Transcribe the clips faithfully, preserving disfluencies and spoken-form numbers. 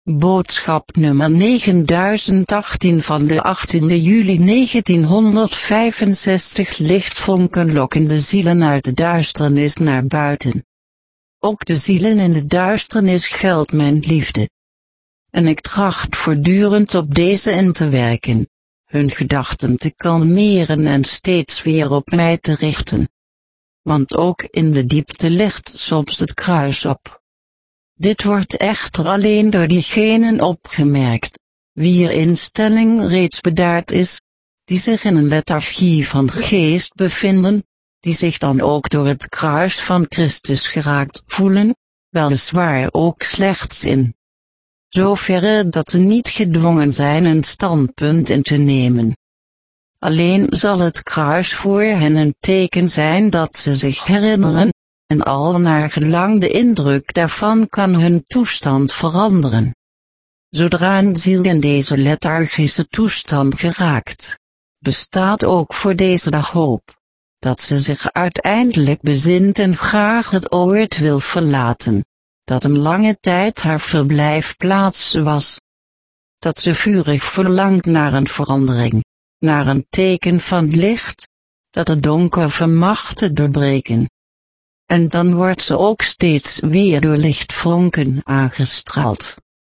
Boodschap nummer negenduizend achttien van de achttiende juli negentienhonderdvijfenzestig. Lichtvonken lokken de zielen uit de duisternis naar buiten. Ook de zielen in de duisternis geldt mijn liefde. En ik tracht voortdurend op deze in te werken, hun gedachten te kalmeren en steeds weer op mij te richten. Want ook in de diepte ligt soms het kruis op. Dit wordt echter alleen door diegenen opgemerkt, wier instelling reeds bedaard is, die zich in een lethargie van geest bevinden, die zich dan ook door het kruis van Christus geraakt voelen, weliswaar ook slechts in zoverre dat ze niet gedwongen zijn een standpunt in te nemen. Alleen zal het kruis voor hen een teken zijn dat ze zich herinneren, en al naar gelang de indruk daarvan kan hun toestand veranderen. Zodra een ziel in deze lethargische toestand geraakt, bestaat ook voor deze dag hoop, dat ze zich uiteindelijk bezint en graag het oord wil verlaten, dat een lange tijd haar verblijfplaats was. Dat ze vurig verlangt naar een verandering, naar een teken van licht, dat het donker vermag te doorbreken. En dan wordt ze ook steeds weer door lichtvonken aangestraald.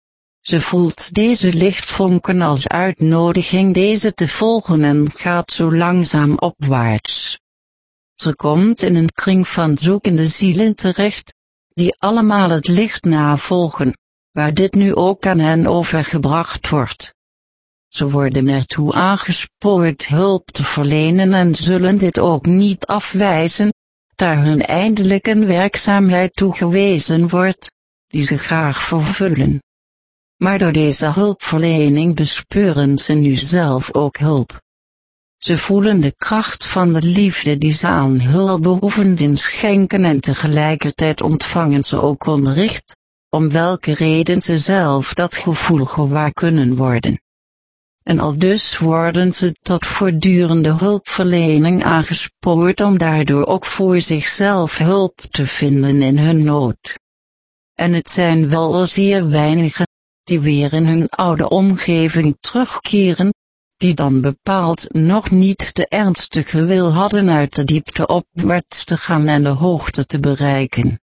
Ze voelt deze lichtvonken als uitnodiging deze te volgen en gaat zo langzaam opwaarts. Ze komt in een kring van zoekende zielen terecht, die allemaal het licht navolgen, waar dit nu ook aan hen overgebracht wordt. Ze worden ertoe aangespoord hulp te verlenen en zullen dit ook niet afwijzen, daar hun eindelijk een werkzaamheid toegewezen wordt, die ze graag vervullen. Maar door deze hulpverlening bespeuren ze nu zelf ook hulp. Ze voelen de kracht van de liefde die ze aan hulpbehoevenden schenken en tegelijkertijd ontvangen ze ook onderricht, om welke reden ze zelf dat gevoel gewaar kunnen worden. En aldus worden ze tot voortdurende hulpverlening aangespoord om daardoor ook voor zichzelf hulp te vinden in hun nood. En het zijn wel zeer weinigen, die weer in hun oude omgeving terugkeren, die dan bepaald nog niet de ernstige wil hadden uit de diepte opwaarts te gaan en de hoogte te bereiken.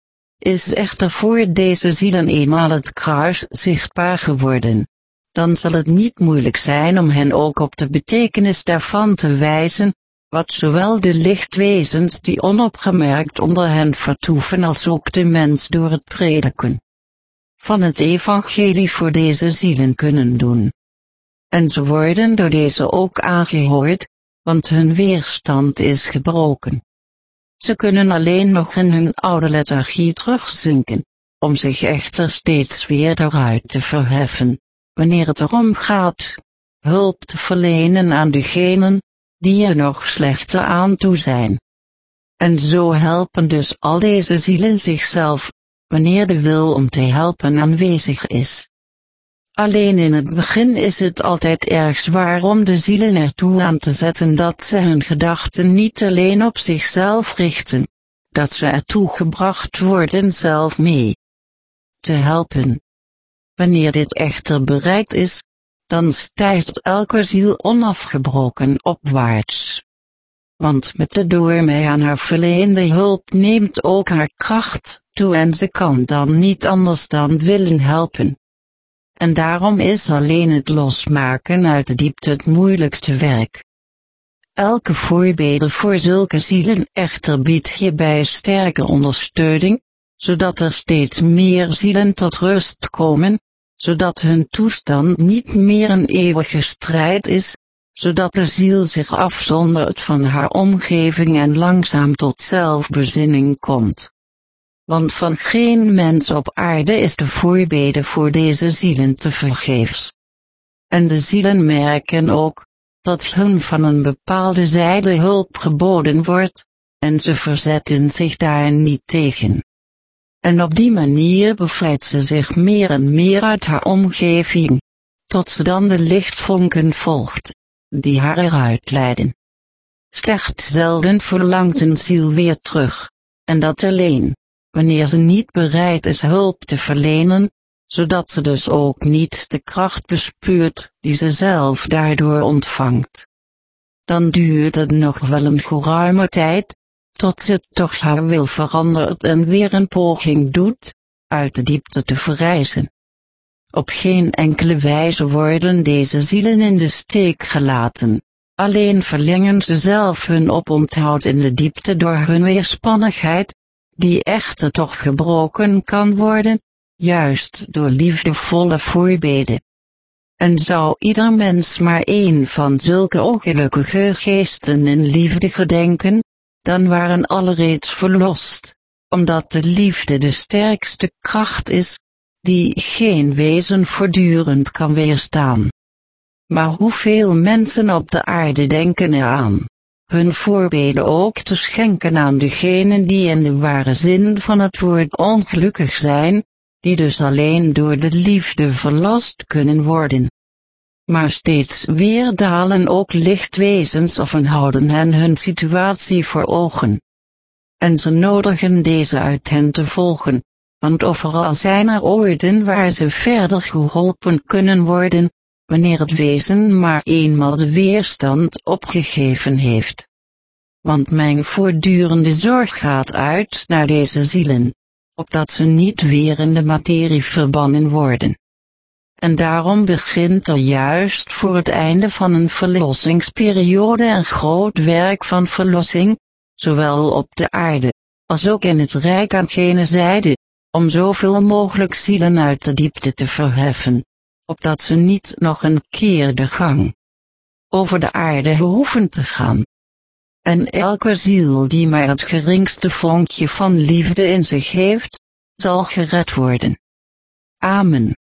Is echter voor deze zielen eenmaal het kruis zichtbaar geworden, dan zal het niet moeilijk zijn om hen ook op de betekenis daarvan te wijzen, wat zowel de lichtwezens die onopgemerkt onder hen vertoeven als ook de mens door het prediken van het evangelie voor deze zielen kunnen doen. En ze worden door deze ook aangehoord, want hun weerstand is gebroken. Ze kunnen alleen nog in hun oude lethargie terugzinken, om zich echter steeds weer eruit te verheffen, wanneer het erom gaat hulp te verlenen aan degenen, die er nog slechter aan toe zijn. En zo helpen dus al deze zielen zichzelf, wanneer de wil om te helpen aanwezig is. Alleen in het begin is het altijd erg zwaar om de zielen ertoe aan te zetten dat ze hun gedachten niet alleen op zichzelf richten, dat ze ertoe gebracht worden zelf mee te helpen. Wanneer dit echter bereikt is, dan stijgt elke ziel onafgebroken opwaarts. Want met de door mij aan haar verleende hulp neemt ook haar kracht toe en ze kan dan niet anders dan willen helpen. En daarom is alleen het losmaken uit de diepte het moeilijkste werk. Elke voorbede voor zulke zielen echter biedt hierbij sterke ondersteuning, zodat er steeds meer zielen tot rust komen, zodat hun toestand niet meer een eeuwige strijd is, zodat de ziel zich afzondert van haar omgeving en langzaam tot zelfbezinning komt. Want van geen mens op aarde is de voorbede voor deze zielen tevergeefs. En de zielen merken ook, dat hun van een bepaalde zijde hulp geboden wordt, en ze verzetten zich daar niet tegen. En op die manier bevrijdt ze zich meer en meer uit haar omgeving, tot ze dan de lichtvonken volgt, die haar eruit leiden. Slechts zelden verlangt een ziel weer terug, en dat alleen wanneer ze niet bereid is hulp te verlenen, zodat ze dus ook niet de kracht bespeurt die ze zelf daardoor ontvangt. Dan duurt het nog wel een geruime tijd, tot ze toch haar wil verandert en weer een poging doet, uit de diepte te verrijzen. Op geen enkele wijze worden deze zielen in de steek gelaten, alleen verlengen ze zelf hun oponthoud in de diepte door hun weerspannigheid, die echter toch gebroken kan worden, juist door liefdevolle voorbeden. En zou ieder mens maar één van zulke ongelukkige geesten in liefde gedenken, dan waren alle reeds verlost, omdat de liefde de sterkste kracht is, die geen wezen voortdurend kan weerstaan. Maar hoeveel mensen op de aarde denken eraan, hun voorbeden ook te schenken aan degenen die in de ware zin van het woord ongelukkig zijn, die dus alleen door de liefde verlost kunnen worden. Maar steeds weer dalen ook lichtwezens af en houden hen hun situatie voor ogen. En ze nodigen deze uit hen te volgen, want overal zijn er oorden waar ze verder geholpen kunnen worden, wanneer het wezen maar eenmaal de weerstand opgegeven heeft. Want mijn voortdurende zorg gaat uit naar deze zielen, opdat ze niet weer in de materie verbannen worden. En daarom begint er juist voor het einde van een verlossingsperiode een groot werk van verlossing, zowel op de aarde, als ook in het rijk aan gene zijde, om zoveel mogelijk zielen uit de diepte te verheffen, opdat ze niet nog een keer de gang over de aarde hoeven te gaan. En elke ziel die maar het geringste vonkje van liefde in zich heeft, zal gered worden. Amen.